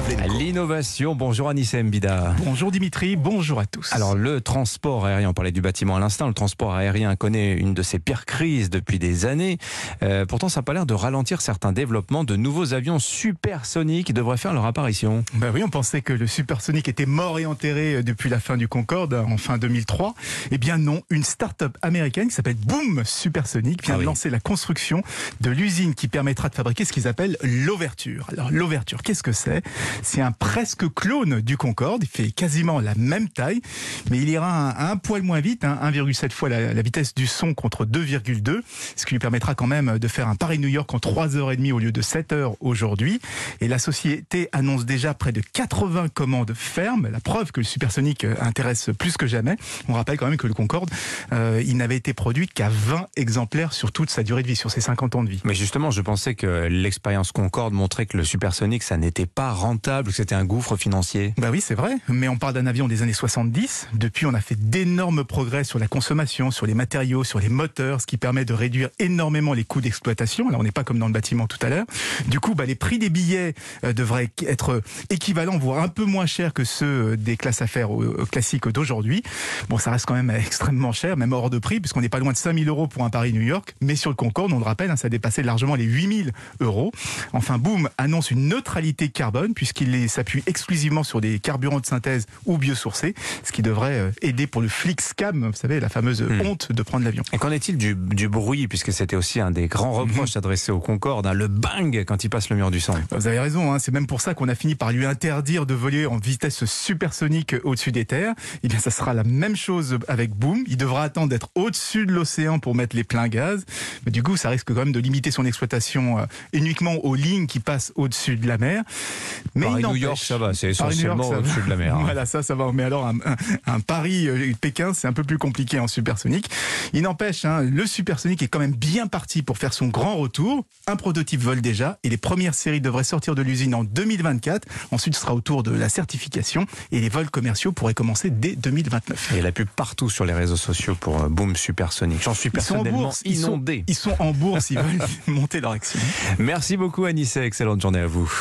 Enco. L'innovation, bonjour Anissa Mbida. Bonjour Dimitri, bonjour à tous. Alors le transport aérien, on parlait du bâtiment à l'instant, le transport aérien connaît une de ses pires crises depuis des années. Pourtant ça n'a pas l'air de ralentir certains développements. De nouveaux avions supersoniques devraient faire leur apparition. Ben oui, on pensait que le supersonique était mort et enterré depuis la fin du Concorde, en fin 2003. Eh bien non, une start-up américaine qui s'appelle Boom Supersonic vient de lancer la construction de l'usine qui permettra de fabriquer ce qu'ils appellent l'ouverture. Alors l'ouverture, qu'est-ce que c'est ? C'est un presque clone du Concorde, il fait quasiment la même taille, mais il ira un poil moins vite, 1,7 fois la vitesse du son contre 2,2, ce qui lui permettra quand même de faire un Paris-New York en 3h30 au lieu de 7h aujourd'hui. Et la société annonce déjà près de 80 commandes fermes, la preuve que le supersonique intéresse plus que jamais. On rappelle quand même que le Concorde, il n'avait été produit qu'à 20 exemplaires sur toute sa durée de vie, sur ses 50 ans de vie. Mais justement, je pensais que l'expérience Concorde montrait que le supersonique, ça n'était pas rentable, que c'était un gouffre financier. Bah oui, c'est vrai, mais on parle d'un avion des années 70. Depuis, on a fait d'énormes progrès sur la consommation, sur les matériaux, sur les moteurs, ce qui permet de réduire énormément les coûts d'exploitation. Là, on n'est pas comme dans le bâtiment tout à l'heure. Du coup, les prix des billets devraient être équivalents, voire un peu moins chers que ceux des classes affaires classiques d'aujourd'hui. Bon, ça reste quand même extrêmement cher, même hors de prix, puisqu'on n'est pas loin de 5 000 € pour un Paris-New York. Mais sur le Concorde, on le rappelle, ça dépassait largement les 8 000 €. Enfin, Boom annonce une neutralité carbone, puisqu'il s'appuie exclusivement sur des carburants de synthèse ou biosourcés, ce qui devrait aider pour le FlixCam, vous savez, la fameuse honte de prendre l'avion. Et qu'en est-il du bruit, puisque c'était aussi un des grands reproches adressés au Concorde, le bang quand il passe le mur du son. Vous avez raison, c'est même pour ça qu'on a fini par lui interdire de voler en vitesse supersonique au-dessus des terres. Eh bien, ça sera la même chose avec Boom. Il devra attendre d'être au-dessus de l'océan pour mettre les pleins gaz. Mais du coup, ça risque quand même de limiter son exploitation uniquement aux lignes qui passent au-dessus de la mer. Mais Paris-New York, ça va, c'est essentiellement au-dessus de la mer. Voilà, ça va. Mais alors, un Paris-Pékin, c'est un peu plus compliqué en supersonique. Il n'empêche, le supersonique est quand même bien parti pour faire son grand retour. Un prototype vole déjà et les premières séries devraient sortir de l'usine en 2024. Ensuite, ce sera au tour de la certification et les vols commerciaux pourraient commencer dès 2029. Et la pub partout sur les réseaux sociaux pour Boom Supersonic. J'en suis personnellement inondé. Ils sont en bourse, ils veulent monter leur action. Merci beaucoup Anissa, excellente journée à vous.